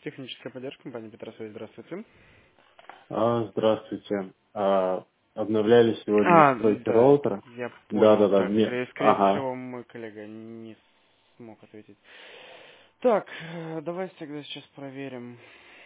Техническая поддержка компании Петросвязь. Здравствуйте. Здравствуйте. Обновляли сегодня настройки Да, роутера? я понял. Да-да-да, Так, мне... скорее Ага. всего, мой коллега не смог ответить. Так, давайте тогда сейчас проверим.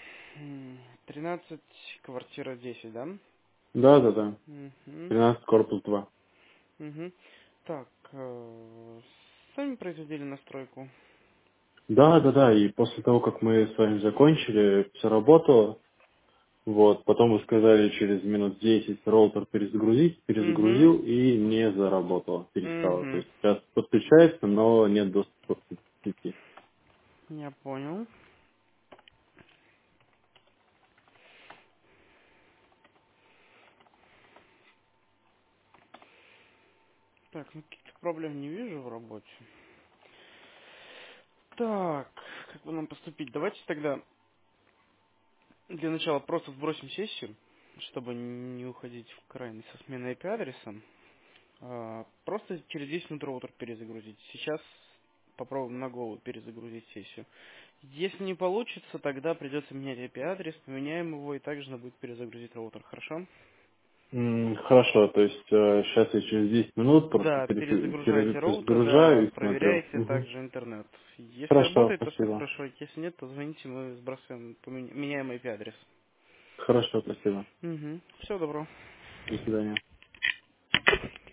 13, квартира 10, да? Да-да-да. Угу. 13 корпус 2. Угу. Так, сами производили настройку? Да-да-да, и после того, как мы с вами закончили, все работало. Вот, потом вы сказали через минут 10 роутер перезагрузить, Угу. перезагрузил и не заработало, перестало. То Угу. есть сейчас подключается, но нет доступа к сети. Я понял. Так, ну каких-то проблем не вижу в работе. Так, как бы нам поступить? Давайте тогда для начала просто сбросим сессию, чтобы не уходить в крайность со сменой IP-адреса. Просто через 10 минут роутер перезагрузить. Сейчас попробуем на голову перезагрузить сессию. Если не получится, тогда придется менять IP-адрес, поменяем его и также надо будет перезагрузить роутер, хорошо? Хорошо, то есть сейчас я через 10 минут просто Да, перезагружайте роутер, перезагружаю да, и смотрю. проверяйте Мгм. также интернет. Если Хорошо, работает, то все спасибо. хорошо. Если нет, то звоните, мы сбрасываем, меняем IP-адрес. Хорошо, спасибо. Угу. Всего доброго. До свидания.